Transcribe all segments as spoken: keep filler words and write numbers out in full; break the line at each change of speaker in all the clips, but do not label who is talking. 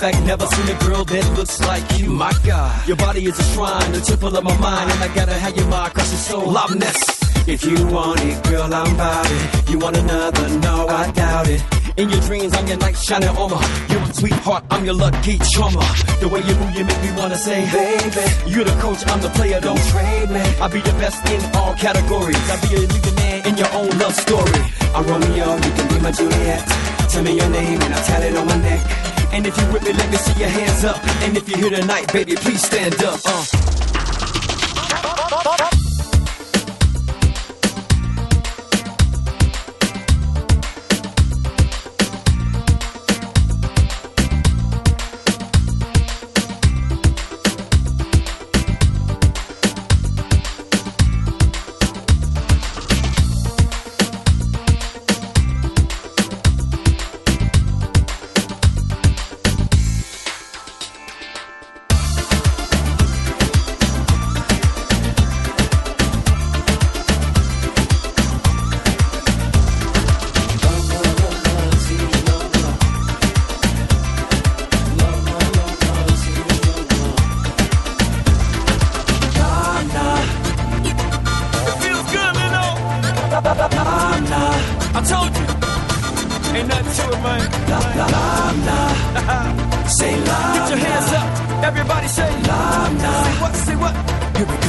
fact, never seen a girl that looks like you. My God, your body is a shrine, the temple of my mind, and I gotta have your mind crush your soul. Loveness. If you want it, girl, I'm about it. You want another? No, I doubt it. In your dreams, I'm your knight shining armor. You're a sweetheart, I'm your lucky charmer. The way you move, you make me wanna say, baby, you're the coach, I'm the player, don't trade me. I'll be the best in all categories. I'll be a leading man in your own love story. I'm Romeo, you can be my Juliet. Tell me your name and I'll tell it on my neck. And if you with me, let me see your hands up. And if you're here tonight, baby, please stand up. Uh. I told you, ain't nothing to it, man. La la la la. Say la. Get your hands up, everybody say la la. Say what? Say what? Here we go.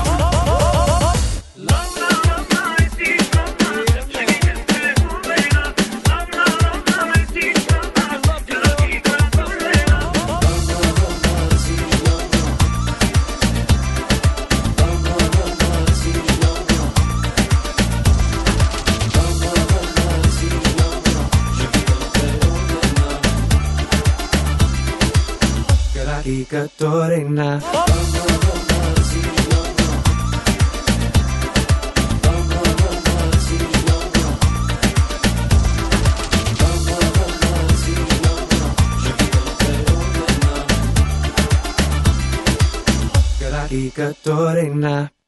Y que tú eres nada. Y que tú eres nada.